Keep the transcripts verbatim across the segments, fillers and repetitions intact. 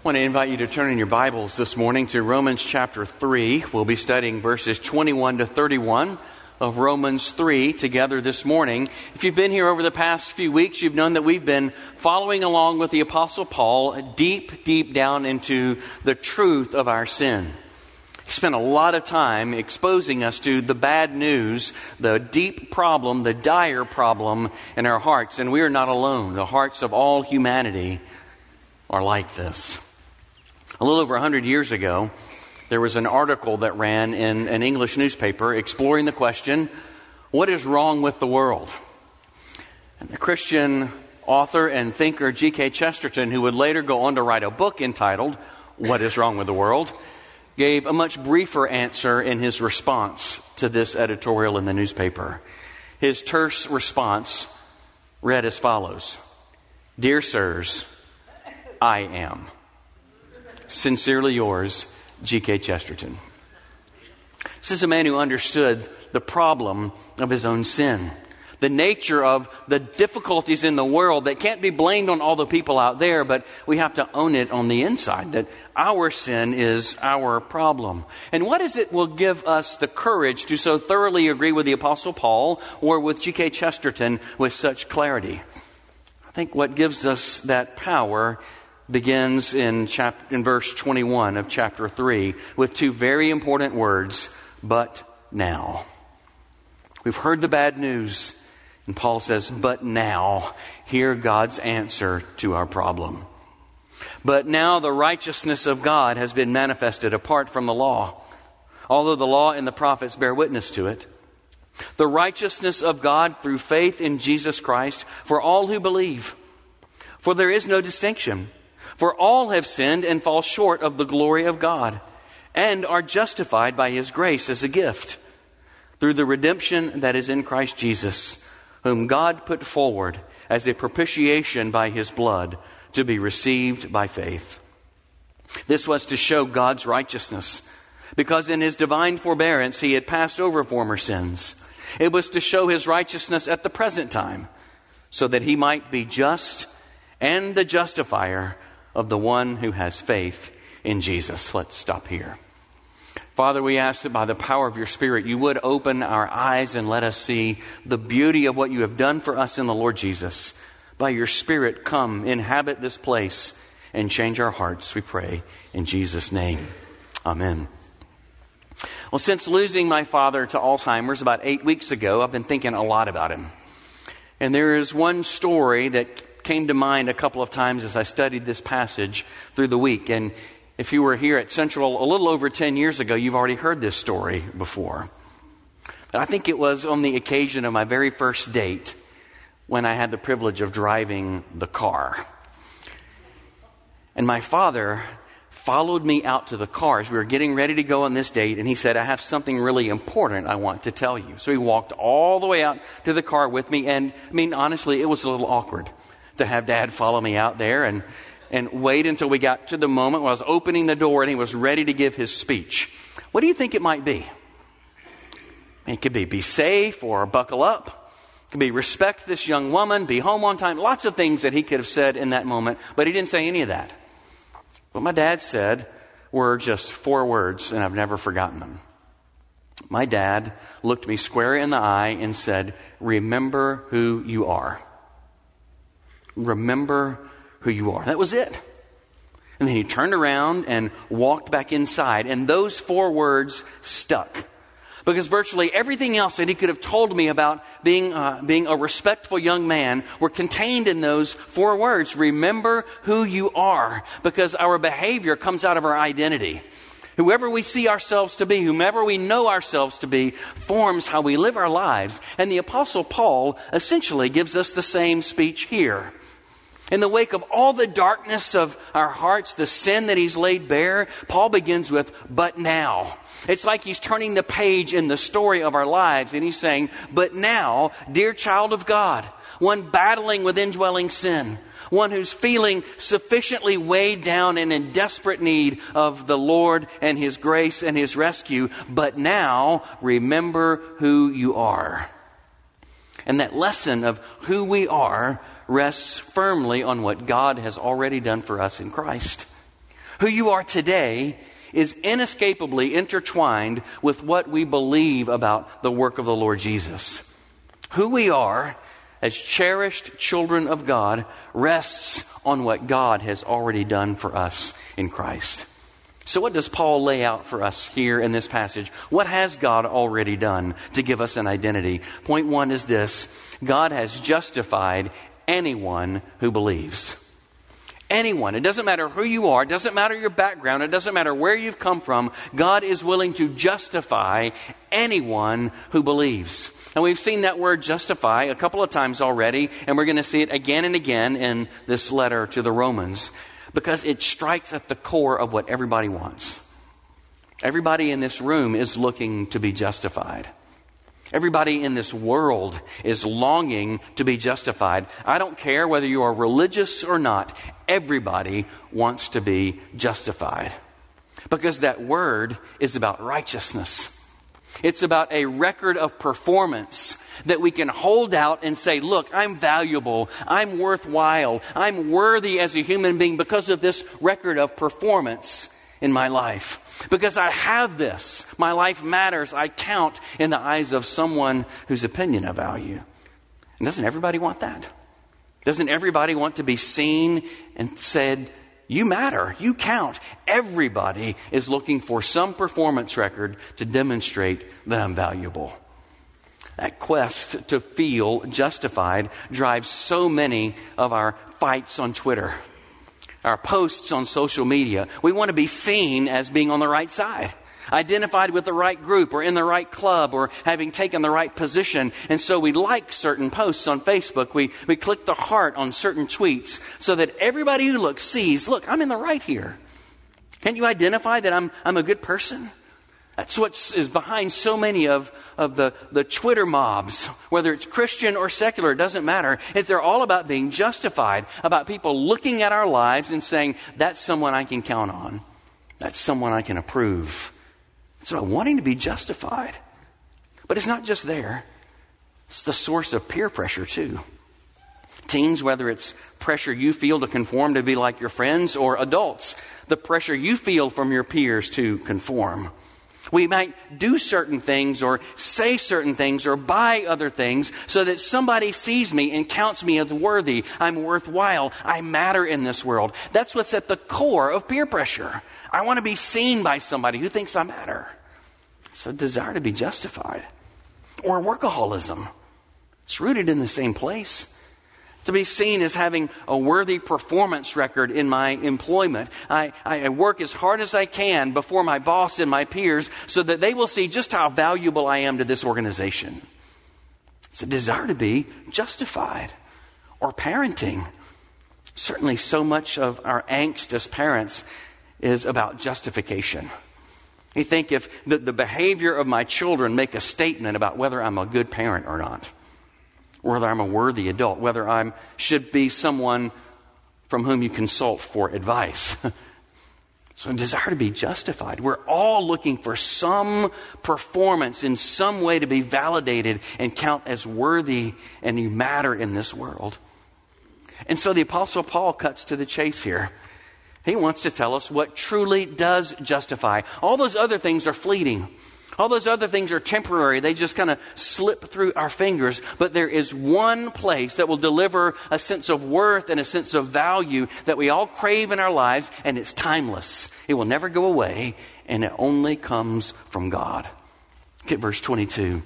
I want to invite you to turn in your Bibles this morning to Romans chapter three. We'll be studying verses twenty-one to thirty-one of Romans three together this morning. If you've been here over the past few weeks, you've known that we've been following along with the Apostle Paul deep, deep down into the truth of our sin. He spent a lot of time exposing us to the bad news, the deep problem, the dire problem in our hearts. And we are not alone. The hearts of all humanity are like this. A little over one hundred years ago, there was an article that ran in an English newspaper exploring the question, what is wrong with the world? And the Christian author and thinker G K Chesterton, who would later go on to write a book entitled, What is Wrong with the World?, gave a much briefer answer in his response to this editorial in the newspaper. His terse response read as follows: Dear sirs, I am. Sincerely yours, G K Chesterton. This is a man who understood the problem of his own sin, the nature of the difficulties in the world that can't be blamed on all the people out there, but we have to own it on the inside, that our sin is our problem. And what is it will give us the courage to so thoroughly agree with the Apostle Paul or with G K Chesterton with such clarity? I think what gives us that power begins in chapter, in verse twenty-one of chapter three with two very important words, but now. We've heard the bad news, and Paul says, but now, hear God's answer to our problem. But now the righteousness of God has been manifested apart from the law, although the law and the prophets bear witness to it. The righteousness of God through faith in Jesus Christ for all who believe. For there is no distinction. For all have sinned and fall short of the glory of God, and are justified by His grace as a gift, through the redemption that is in Christ Jesus, whom God put forward as a propitiation by His blood, to be received by faith. This was to show God's righteousness, because in His divine forbearance He had passed over former sins. It was to show His righteousness at the present time, so that He might be just and the justifier of the one who has faith in Jesus. Let's stop here. Father, we ask that by the power of your Spirit, you would open our eyes and let us see the beauty of what you have done for us in the Lord Jesus. By your Spirit, come, inhabit this place, and change our hearts, we pray, in Jesus' name. Amen. Well, since losing my father to Alzheimer's about eight weeks ago, I've been thinking a lot about him. And there is one story that came to mind a couple of times as I studied this passage through the week. And if you were here at Central a little over ten years ago, you've already heard this story before. But I think it was on the occasion of my very first date when I had the privilege of driving the car. And my father followed me out to the car as we were getting ready to go on this date, and he said, I have something really important I want to tell you. So he walked all the way out to the car with me, and I mean, honestly, it was a little awkward to have Dad follow me out there and, and wait until we got to the moment where I was opening the door and he was ready to give his speech. What do you think it might be? It could be be safe or buckle up. It could be respect this young woman, be home on time. Lots of things that he could have said in that moment, but he didn't say any of that. What my dad said were just four words, and I've never forgotten them. My dad looked me square in the eye and said, remember who you are. Remember who you are. That was it. And then he turned around and walked back inside. And those four words stuck. Because virtually everything else that he could have told me about being, uh, being a respectful young man were contained in those four words. Remember who you are. Because our behavior comes out of our identity. Whoever we see ourselves to be, whomever we know ourselves to be, forms how we live our lives. And the Apostle Paul essentially gives us the same speech here. In the wake of all the darkness of our hearts, the sin that he's laid bare, Paul begins with, but now. It's like he's turning the page in the story of our lives, and he's saying, but now, dear child of God, one battling with indwelling sin, one who's feeling sufficiently weighed down and in desperate need of the Lord and His grace and His rescue, but now remember who you are. And that lesson of who we are rests firmly on what God has already done for us in Christ. Who you are today is inescapably intertwined with what we believe about the work of the Lord Jesus. Who we are as cherished children of God rests on what God has already done for us in Christ. So what does Paul lay out for us here in this passage? What has God already done to give us an identity? Point one is this: God has justified anyone who believes. Anyone. It doesn't matter who you are. It doesn't matter your background. It doesn't matter where you've come from. God is willing to justify anyone who believes. And we've seen that word justify a couple of times already, and we're going to see it again and again in this letter to the Romans, because it strikes at the core of what everybody wants. Everybody in this room is looking to be justified. Everybody in this world is longing to be justified. I don't care whether you are religious or not. Everybody wants to be justified. Because that word is about righteousness. It's about a record of performance that we can hold out and say, look, I'm valuable, I'm worthwhile, I'm worthy as a human being because of this record of performance in my life. Because I have this. My life matters. I count in the eyes of someone whose opinion I value. And doesn't everybody want that? Doesn't everybody want to be seen and said, you matter, you count? Everybody is looking for some performance record to demonstrate that I'm valuable. That quest to feel justified drives so many of our fights on Twitter, our posts on social media. We want to be seen as being on the right side, identified with the right group or in the right club or having taken the right position. And so we like certain posts on Facebook. We, we click the heart on certain tweets so that everybody who looks sees, look, I'm in the right here. Can't you identify that I'm, I'm a good person? That's what is behind so many of, of the, the Twitter mobs, whether it's Christian or secular, it doesn't matter. It's, they're all about being justified, about people looking at our lives and saying, that's someone I can count on. That's someone I can approve. So wanting to be justified. But it's not just there. It's the source of peer pressure too. Teens, whether it's pressure you feel to conform to be like your friends, or adults, the pressure you feel from your peers to conform. We might do certain things or say certain things or buy other things so that somebody sees me and counts me as worthy. I'm worthwhile. I matter in this world. That's what's at the core of peer pressure. I want to be seen by somebody who thinks I matter. It's a desire to be justified. Or workaholism. It's rooted in the same place. To be seen as having a worthy performance record in my employment. I, I work as hard as I can before my boss and my peers so that they will see just how valuable I am to this organization. It's a desire to be justified. Or parenting. Certainly so much of our angst as parents is about justification. You think if the, the behavior of my children make a statement about whether I'm a good parent or not. Whether I'm a worthy adult, whether I should be someone from whom you consult for advice. So a desire to be justified. We're all looking for some performance in some way to be validated and count as worthy and you matter in this world. And so the Apostle Paul cuts to the chase here. He wants to tell us what truly does justify. All those other things are fleeting. All those other things are temporary. They just kind of slip through our fingers. But there is one place that will deliver a sense of worth and a sense of value that we all crave in our lives, and it's timeless. It will never go away, and it only comes from God. Look at verse twenty-two,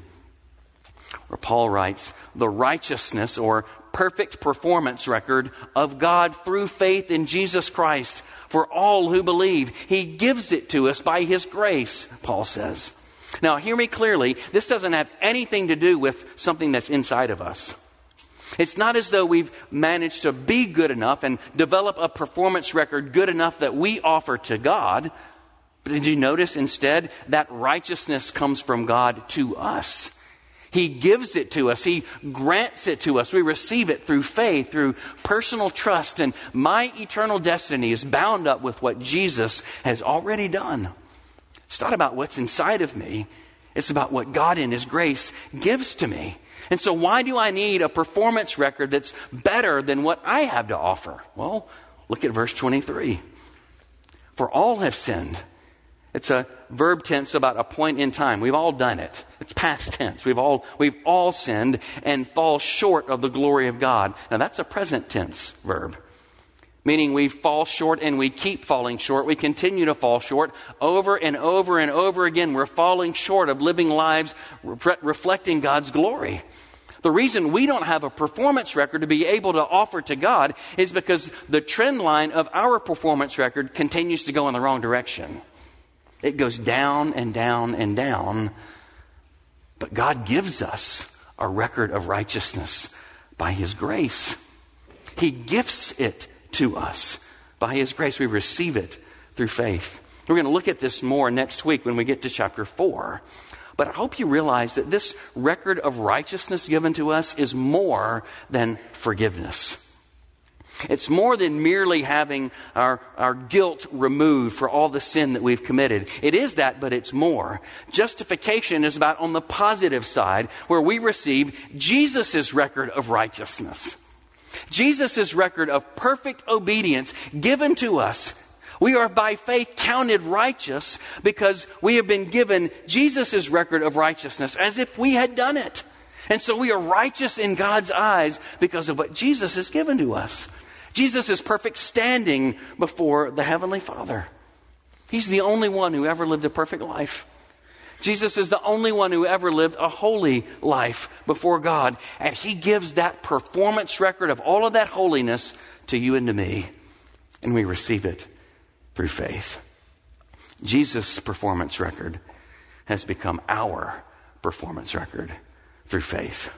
where Paul writes, the righteousness or perfect performance record of God through faith in Jesus Christ for all who believe. He gives it to us by His grace, Paul says. Now, hear me clearly. This doesn't have anything to do with something that's inside of us. It's not as though we've managed to be good enough and develop a performance record good enough that we offer to God. But did you notice instead that righteousness comes from God to us? He gives it to us. He grants it to us. We receive it through faith, through personal trust. And my eternal destiny is bound up with what Jesus has already done. It's not about what's inside of me. It's about what God in His grace gives to me. And so why do I need a performance record that's better than what I have to offer? Well, look at verse twenty-three. For all have sinned. It's a verb tense about a point in time. We've all done it. It's past tense. We've all, we've all sinned and fall short of the glory of God. Now that's a present tense verb, meaning we fall short and we keep falling short. We continue to fall short over and over and over again. We're falling short of living lives re- reflecting God's glory. The reason we don't have a performance record to be able to offer to God is because the trend line of our performance record continues to go in the wrong direction. It goes down and down and down. But God gives us a record of righteousness by His grace. He gifts it to us by His grace. We receive it through faith. We're going to look at this more next week when we get to chapter four. But I hope you realize that this record of righteousness given to us is more than forgiveness. It's more than merely having our, our guilt removed for all the sin that we've committed. It is that, but it's more. Justification is about on the positive side, where we receive Jesus' record of righteousness. Jesus' record of perfect obedience given to us. We are by faith counted righteous because we have been given Jesus' record of righteousness as if we had done it. And so we are righteous in God's eyes because of what Jesus has given to us. Jesus is perfect standing before the Heavenly Father. He's the only one who ever lived a perfect life. Jesus is the only one who ever lived a holy life before God. And He gives that performance record of all of that holiness to you and to me. And we receive it through faith. Jesus' performance record has become our performance record through faith.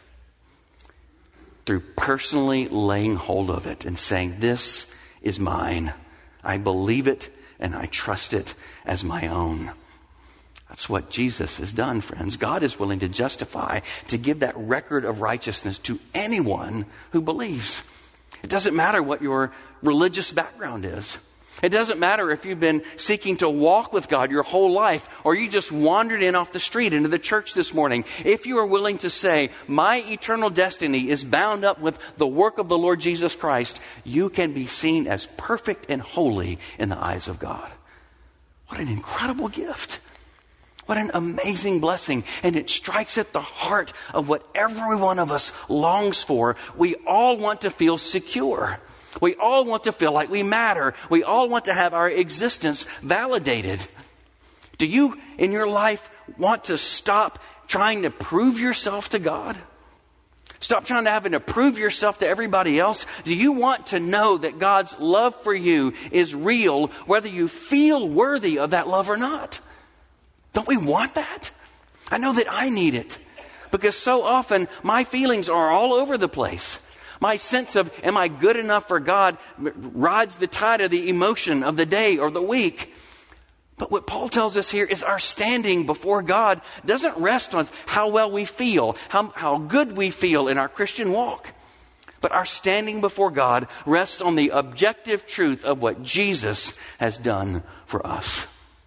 Through personally laying hold of it and saying, this is mine. I believe it and I trust it as my own. That's what Jesus has done, friends. God is willing to justify, to give that record of righteousness to anyone who believes. It doesn't matter what your religious background is. It doesn't matter if you've been seeking to walk with God your whole life, or you just wandered in off the street into the church this morning. If you are willing to say, my eternal destiny is bound up with the work of the Lord Jesus Christ, you can be seen as perfect and holy in the eyes of God. What an incredible gift. What an amazing blessing. And it strikes at the heart of what every one of us longs for. We all want to feel secure. We all want to feel like we matter. We all want to have our existence validated. Do you, in your life, want to stop trying to prove yourself to God? Stop trying to having to prove yourself to everybody else? Do you want to know that God's love for you is real, whether you feel worthy of that love or not? Don't we want that? I know that I need it, because so often my feelings are all over the place. My sense of, am I good enough for God, rides the tide of the emotion of the day or the week. But what Paul tells us here is our standing before God doesn't rest on how well we feel, how, how good we feel in our Christian walk. But our standing before God rests on the objective truth of what Jesus has done for us.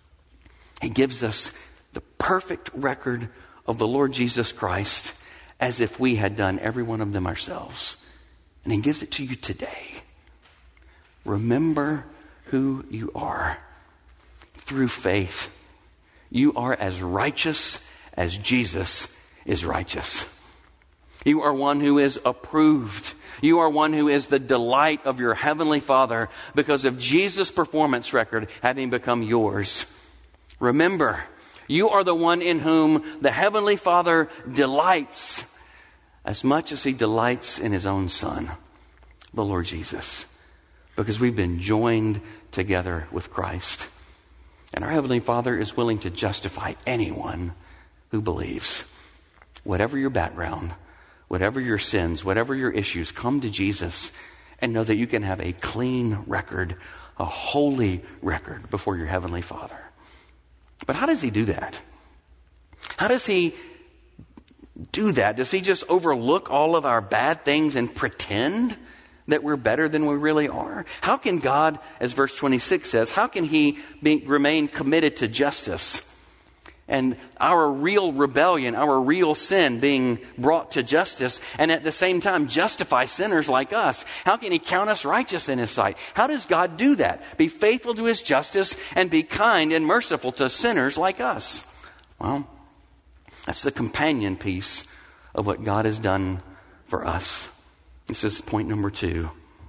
He gives us the perfect record of the Lord Jesus Christ as if we had done every one of them ourselves. And He gives it to you today. Remember who you are. Through faith, you are as righteous as Jesus is righteous. You are one who is approved. You are one who is the delight of your Heavenly Father because of Jesus' performance record having become yours. Remember, you are the one in whom the Heavenly Father delights as much as He delights in His own Son, the Lord Jesus, because we've been joined together with Christ. And our Heavenly Father is willing to justify anyone who believes. Whatever your background, whatever your sins, whatever your issues, come to Jesus and know that you can have a clean record, a holy record before your Heavenly Father. But how does He do that? How does He do that? Does He just overlook all of our bad things and pretend that we're better than we really are? How can God, as verse twenty-six says, how can He be, remain committed to justice and our real rebellion, our real sin being brought to justice, and at the same time justify sinners like us? How can he count us righteous in his sight? How does God do that? Be faithful to his justice and be kind and merciful to sinners like us? Well, that's the companion piece of what God has done for us. This is point number two.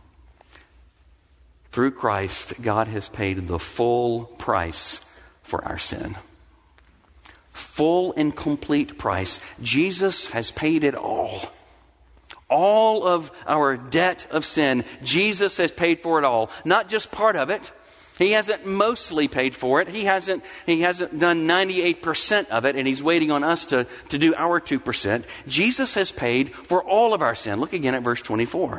Through Christ, God has paid the full price for our sin. Full and complete price. Jesus has paid it all. All of our debt of sin, Jesus has paid for it all. Not just part of it. He hasn't mostly paid for it. He hasn't, he hasn't done ninety-eight percent of it, and he's waiting on us to, to do our two percent. Jesus has paid for all of our sin. Look again at verse twenty-four,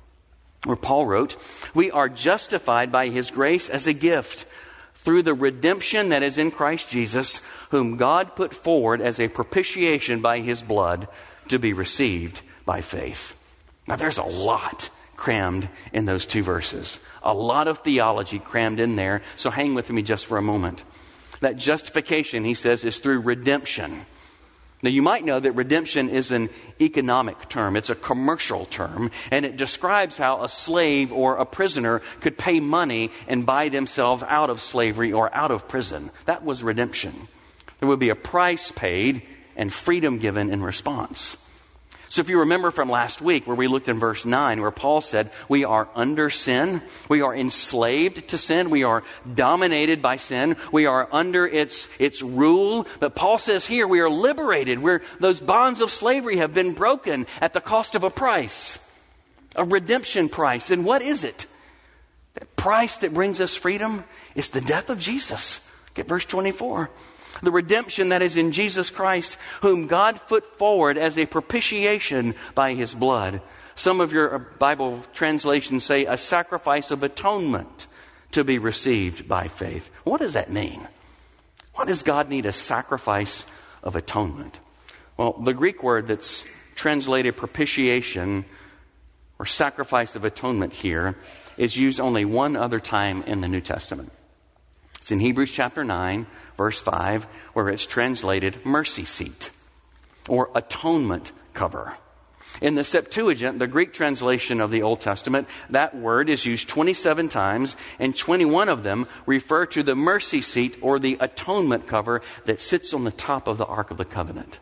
where Paul wrote, "We are justified by his grace as a gift through the redemption that is in Christ Jesus, whom God put forward as a propitiation by his blood to be received by faith." Now there's a lot crammed in those two verses. A lot of theology crammed in there. So hang with me just for a moment. That justification, he says, is through redemption. Now you might know that redemption is an economic term. It's a commercial term. And it describes how a slave or a prisoner could pay money and buy themselves out of slavery or out of prison. That was redemption. There would be a price paid and freedom given in response. So if you remember from last week where we looked in verse nine where Paul said we are under sin, we are enslaved to sin, we are dominated by sin, we are under its its rule. But Paul says here we are liberated, where those bonds of slavery have been broken at the cost of a price, a redemption price. And what is it? The price that brings us freedom is the death of Jesus. Get verse twenty-four. The redemption that is in Jesus Christ, whom God put forward as a propitiation by his blood. Some of your Bible translations say a sacrifice of atonement to be received by faith. What does that mean? Why does God need a sacrifice of atonement? Well, the Greek word that's translated propitiation or sacrifice of atonement here is used only one other time in the New Testament. It's in Hebrews chapter nine, verse five, where it's translated mercy seat or atonement cover. In the Septuagint, the Greek translation of the Old Testament, that word is used twenty-seven times, and twenty-one of them refer to the mercy seat or the atonement cover that sits on the top of the Ark of the Covenant.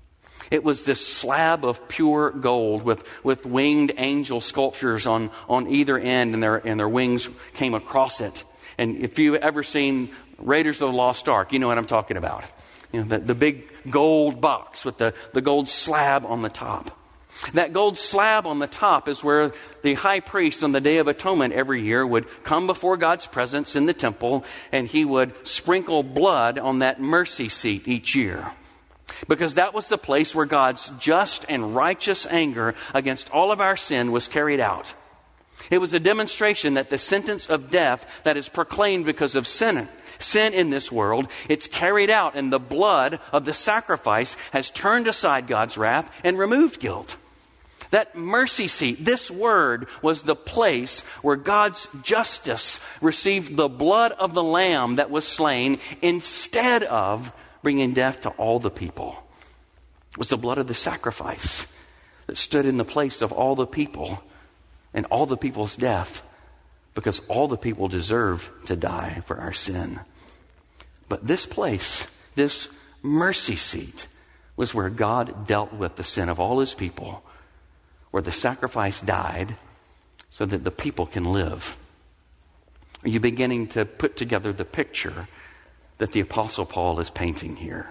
It was this slab of pure gold with, with winged angel sculptures on, on either end, and their, and their wings came across it. And if you've ever seen Raiders of the Lost Ark, you know what I'm talking about. You know, the, the big gold box with the, the gold slab on the top. That gold slab on the top is where the high priest on the Day of Atonement every year would come before God's presence in the temple, and he would sprinkle blood on that mercy seat each year. Because that was the place where God's just and righteous anger against all of our sin was carried out. It was a demonstration that the sentence of death that is proclaimed because of sin, sin in this world, it's carried out, and the blood of the sacrifice has turned aside God's wrath and removed guilt. That mercy seat, this word, was the place where God's justice received the blood of the lamb that was slain instead of bringing death to all the people. It was the blood of the sacrifice that stood in the place of all the people and all the people's death, because all the people deserve to die for our sin. But this place, this mercy seat, was where God dealt with the sin of all his people, where the sacrifice died so that the people can live. Are you beginning to put together the picture that the Apostle Paul is painting here?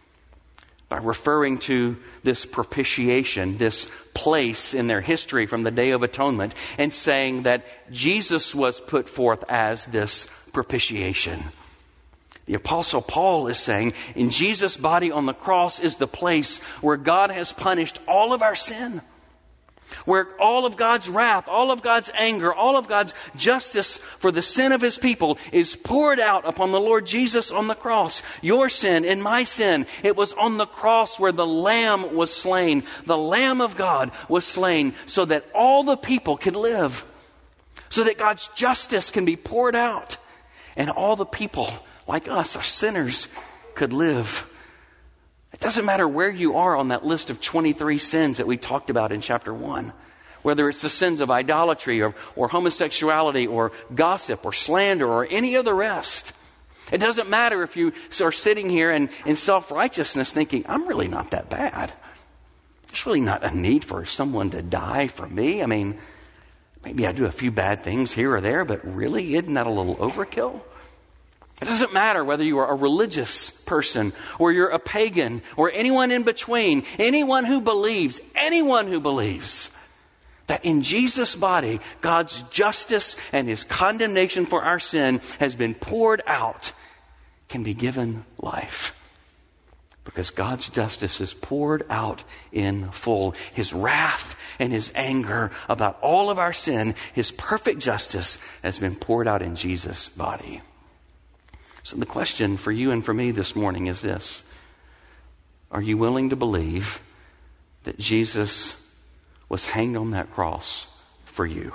By referring to this propitiation, this place in their history from the Day of Atonement, and saying that Jesus was put forth as this propitiation. The Apostle Paul is saying, in Jesus' body on the cross is the place where God has punished all of our sin. Where all of God's wrath, all of God's anger, all of God's justice for the sin of his people is poured out upon the Lord Jesus on the cross. Your sin and my sin, it was on the cross where the Lamb was slain. The Lamb of God was slain so that all the people could live. So that God's justice can be poured out. And all the people, like us, our sinners, could live. It doesn't matter where you are on that list of twenty-three sins that we talked about in chapter one. Whether it's the sins of idolatry or, or homosexuality or gossip or slander or any of the rest. It doesn't matter if you are sitting here and in self-righteousness thinking, I'm really not that bad. There's really not a need for someone to die for me. I mean, maybe I do a few bad things here or there, but really, isn't that a little overkill? It doesn't matter whether you are a religious person or you're a pagan or anyone in between, anyone who believes, anyone who believes that in Jesus' body, God's justice and His condemnation for our sin has been poured out, can be given life. Because God's justice is poured out in full. His wrath and His anger about all of our sin, His perfect justice has been poured out in Jesus' body. So the question for you and for me this morning is this. Are you willing to believe that Jesus was hanged on that cross for you?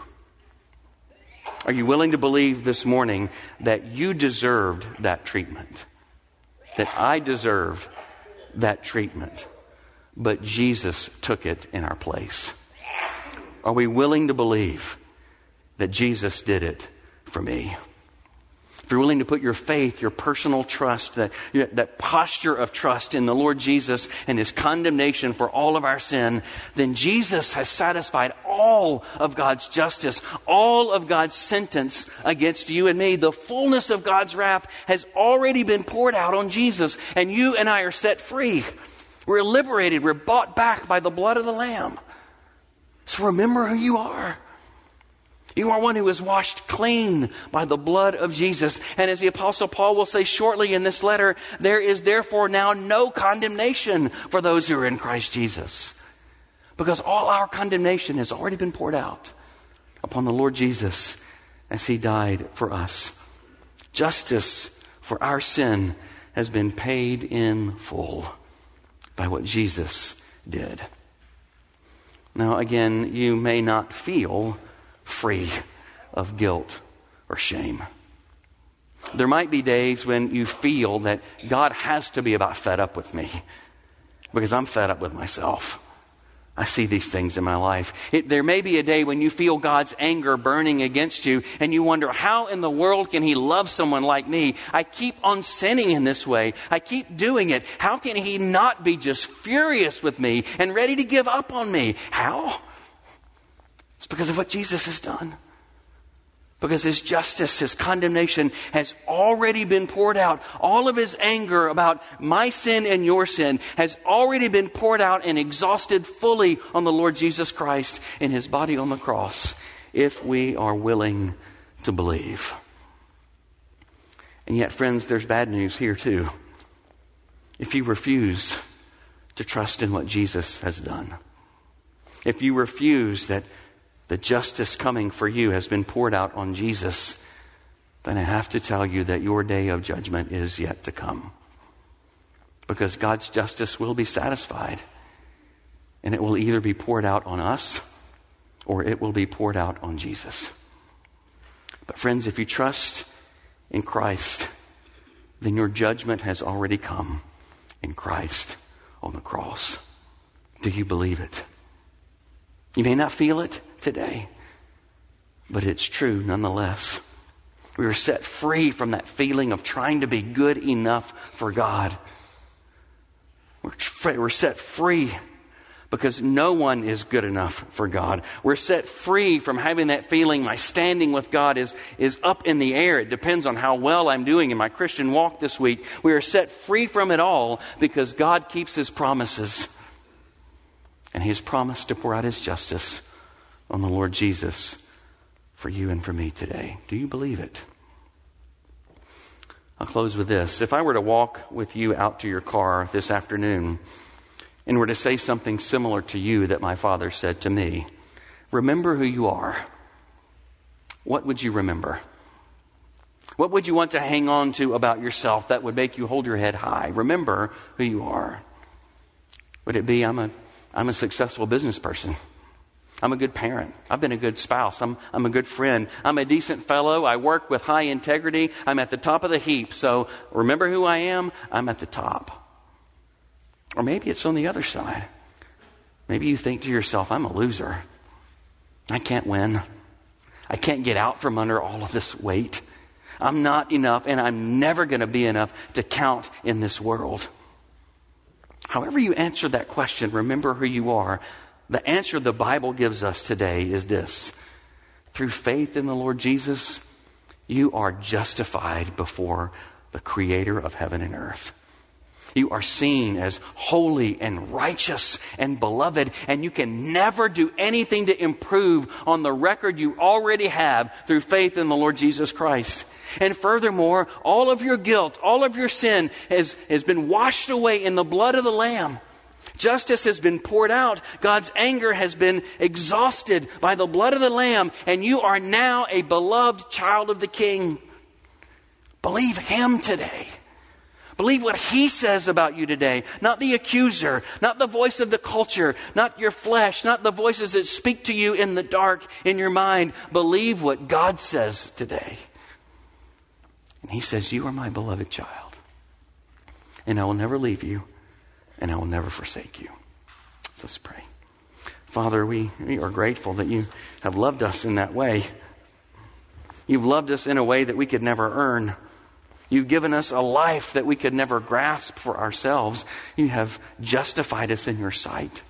Are you willing to believe this morning that you deserved that treatment? That I deserved that treatment, but Jesus took it in our place? Are we willing to believe that Jesus did it for me? If you're willing to put your faith, your personal trust, that, that posture of trust in the Lord Jesus and His condemnation for all of our sin, then Jesus has satisfied all of God's justice, all of God's sentence against you and me. The fullness of God's wrath has already been poured out on Jesus, and you and I are set free. We're liberated. We're bought back by the blood of the Lamb. So remember who you are. You are one who is washed clean by the blood of Jesus. And as the Apostle Paul will say shortly in this letter, there is therefore now no condemnation for those who are in Christ Jesus. Because all our condemnation has already been poured out upon the Lord Jesus as He died for us. Justice for our sin has been paid in full by what Jesus did. Now again, you may not feel free of guilt or shame. There might be days when you feel that God has to be about fed up with me because I'm fed up with myself. I see these things in my life. It, there may be a day when you feel God's anger burning against you and you wonder, how in the world can He love someone like me? I keep on sinning in this way. I keep doing it. How can He not be just furious with me and ready to give up on me? How? It's because of what Jesus has done. Because His justice, His condemnation has already been poured out. All of His anger about my sin and your sin has already been poured out and exhausted fully on the Lord Jesus Christ in His body on the cross, if we are willing to believe. And yet, friends, there's bad news here too. If you refuse to trust in what Jesus has done, if you refuse that the justice coming for you has been poured out on Jesus, then I have to tell you that your day of judgment is yet to come. Because God's justice will be satisfied. And it will either be poured out on us or it will be poured out on Jesus. But friends, if you trust in Christ, then your judgment has already come in Christ on the cross. Do you believe it? You may not feel it today, but it's true nonetheless. We are set free from that feeling of trying to be good enough for God. We're, we're set free because no one is good enough for God. We're set free from having that feeling my standing with God is, is up in the air. It depends on how well I'm doing in my Christian walk this week. We are set free from it all because God keeps His promises. And He has promised to pour out His justice on the Lord Jesus for you and for me today. Do you believe it? I'll close with this. If I were to walk with you out to your car this afternoon and were to say something similar to you that my father said to me, remember who you are, what would you remember? What would you want to hang on to about yourself that would make you hold your head high? Remember who you are. Would it be, I'm a I'm a successful business person. I'm a good parent. I've been a good spouse. I'm, I'm a good friend. I'm a decent fellow. I work with high integrity. I'm at the top of the heap. So remember who I am? I'm at the top. Or maybe it's on the other side. Maybe you think to yourself, I'm a loser. I can't win. I can't get out from under all of this weight. I'm not enough, and I'm never going to be enough to count in this world. However you answer that question, remember who you are. The answer the Bible gives us today is this. Through faith in the Lord Jesus, you are justified before the Creator of heaven and earth. You are seen as holy and righteous and beloved, and you can never do anything to improve on the record you already have through faith in the Lord Jesus Christ. And furthermore, all of your guilt, all of your sin has, has been washed away in the blood of the Lamb. Justice has been poured out. God's anger has been exhausted by the blood of the Lamb, and you are now a beloved child of the King. Believe Him today. Believe what He says about you today. Not the accuser, not the voice of the culture, not your flesh, not the voices that speak to you in the dark in your mind. Believe what God says today. And He says, you are my beloved child. And I will never leave you, and I will never forsake you. So let's pray. Father, we, we are grateful that you have loved us in that way. You've loved us in a way that we could never earn. You've given us a life that we could never grasp for ourselves. You have justified us in your sight.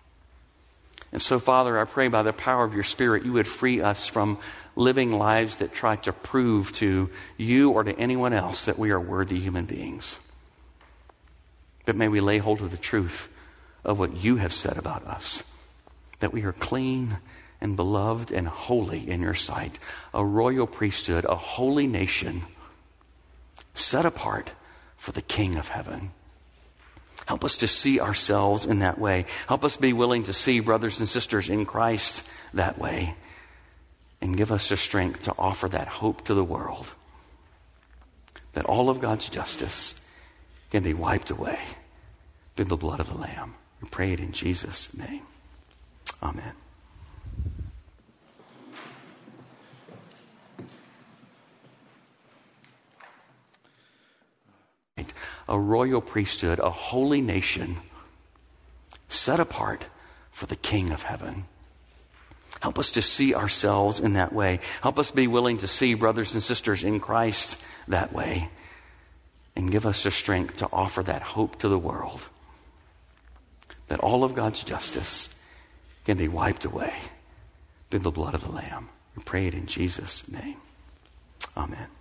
And so, Father, I pray by the power of your Spirit, you would free us from living lives that try to prove to you or to anyone else that we are worthy human beings. But may we lay hold of the truth of what you have said about us, that we are clean and beloved and holy in your sight, a royal priesthood, a holy nation, set apart for the King of heaven. Help us to see ourselves in that way. Help us be willing to see brothers and sisters in Christ that way. And give us the strength to offer that hope to the world. That all of God's justice can be wiped away through the blood of the Lamb. We pray it in Jesus' name. Amen. A royal priesthood, a holy nation, set apart for the King of heaven. Help us to see ourselves in that way. Help us be willing to see brothers and sisters in Christ that way. And give us the strength to offer that hope to the world. That all of God's justice can be wiped away through the blood of the Lamb. We pray it in Jesus' name. Amen.